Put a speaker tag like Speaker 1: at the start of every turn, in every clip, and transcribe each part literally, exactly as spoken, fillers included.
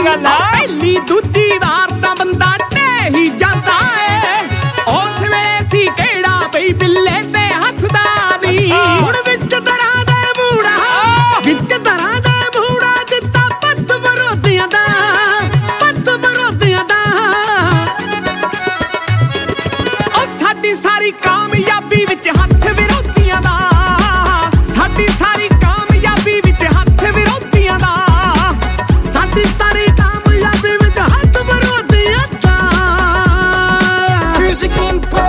Speaker 1: गल आ
Speaker 2: पहली दूजी वार तां बंदा ढेही जांदा ए उस वेले सी किहड़ा बई बिल्ले ते हसदा नी हुण विच दरां दा मूड़ा विच दरां दा मूड़ा दित्ता पत्त विरोधियां दा पत्त विरोधियां दा ओ साडी सारी कामयाबी विच हत्थ विरोधियां दा साडी सारी कामयाबी विच हत्थ विरोधियां दा साडी सारी कामयाबी विच हत्थ विरोधियां दा
Speaker 1: म्यूजिक इंपो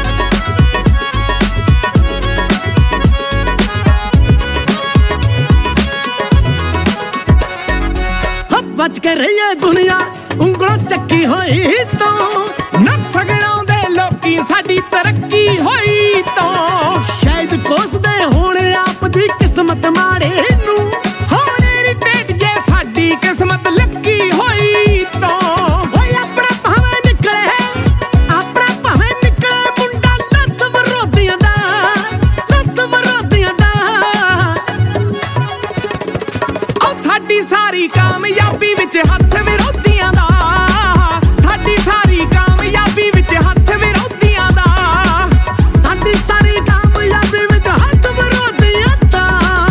Speaker 2: बच के रहिए दुनिया ਉਂਗਲੋਂ ਚੱਕੀ ਹੋਈ ਤੋਂ ਨਾ ਸਗੜਾਉਂਦੇ ਲੋਕੀ ਸਾਡੀ ਤਰੱਕੀ ਹੋਈ ਤੋਂ ਸ਼ਾਇਦ ਕੋਸਦੇ ਹੋਣ ਆਪ ਦੀ ਕਿਸਮਤ ਮਾੜੇ ਨੂੰ ਹੋਣੇ ਨੀ ਟੇਟ ਜੇ ਸਾਡੀ ਕਿਸਮਤ ਲੱਗੀ ਹੋਈ ਤੋਂ ਓਏ ਆਪਣਾ ਭਾਵੇਂ ਨਿਕਲੇ ਆਪਣਾ ਭਾਵੇਂ ਨਿਕਲੇ ਮੁੰਡਾ ਲੱਤ ਵਿਰੋਧੀਆਂ ਦਾ ਲੱਤ ਵਿਰੋਧੀਆਂ ਦਾ ਓ ਸਾਡੀ ਸਾਰੀ ਕਾਮਯਾਬੀ ਵਿੱਚ ਹੱਥ ਵਿਰੋਧੀਆਂ ਦਾ ਸਾਡੀ ਸਾਰੀ ਕਾਮਯਾਬੀ ਵਿੱਚ ਹੱਥ ਵਿਰੋਧੀਆਂ ਦਾ ਸਾਡੀ ਸਾਰੀ ਕਾਮਯਾਬੀ ਵਿੱਚ ਹੱਥ ਵਿਰੋਧੀਆਂ ਦਾ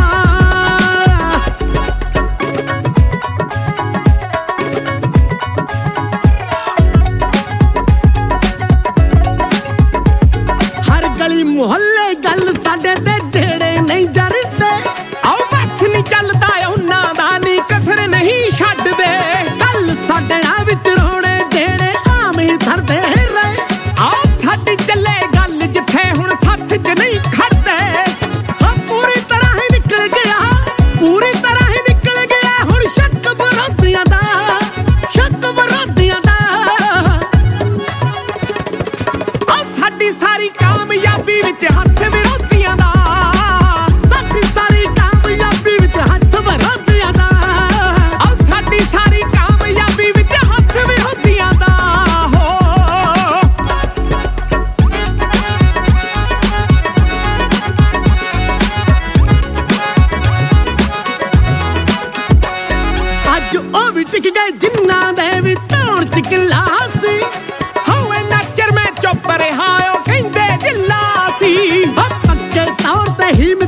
Speaker 2: ਹਰ ਗਲੀ ਮੁਹੱਲੇ ਗੱਲ ਸਾਡੇ ਤੇ ਜਿਹੜੇ ਨਹੀਂ ਜਰਦੇ ਆਓ ਵੈਕਸ ਨਹੀਂ ਚੱਲਦਾ ਉਹਨਾਂ ਦਾ ਨੀ ਕਸਰ ਨਹੀਂ ਛੱਡਦੇ ਕੱਲ ਸਾਡੇ ਆ ਵਿੱਚ ਰੋਣੇ ਜਿਹੜੇ ਆਵੇਂ ਧਰਦੇ ਰਹੇ ਆਓ ਸਾਡੀ ਚੱਲੇ ਗੱਲ ਜਿੱਥੇ ਹੁਣ ਸੱਥ ਚ ਨਹੀਂ ਖੜਦੇ ਹਾਂ ਪੂਰੀ ਤਰ੍ਹਾਂ ਹੀ ਨਿਕਲ ਗਿਆ ਪੂਰੀ ਤਰ੍ਹਾਂ ਹੀ ਨਿਕਲ ਗਿਆ ਹੁਣ ਸ਼ੱਕ ਵਿਰੋਧੀਆਂ ਦਾ ਸ਼ੱਕ ਵਿਰੋਧੀਆਂ ਦਾ ਆਓ ਸਾਡੀ ਸਾਰੀ ਕਾਮਯਾਬੀ ਵਿੱਚ ਹੱਥ ਵਿਰੋਧੀਆਂ ਦਾ ਸਾਡੀ ਸਾਰੀ ਕਾਮਯਾਬੀ ਵਿੱਚ ਹੱਥ ਵਿਰੋਧੀਆਂ ਦਾ ਆਓ ਸਾਡੀ ਸਾਰੀ ਕਾਮਯਾਬੀ ਵਿੱਚ ਹੱਥ ਵਿਰੋਧੀਆਂ ਦਾ ਹੋ ਅੱਜ ਉਹ ਵੀ ਟਿਕ ਗਏ ਜਿਨ੍ਹਾਂ ਦੇ ਵੀ ਧੌਣ ਚ ਕਿੱਲਾ ਸੀ ਹੋਵੇ ਨਾਚਰ ਮੈਂ ਚੁੱਪ ਰਿਹਾ ਉਹ ਕਹਿੰਦੇ ਢਿੱਲਾ ਸੀ ਪੱਕੇ ਤੌਰ ਤੇ ਹੀ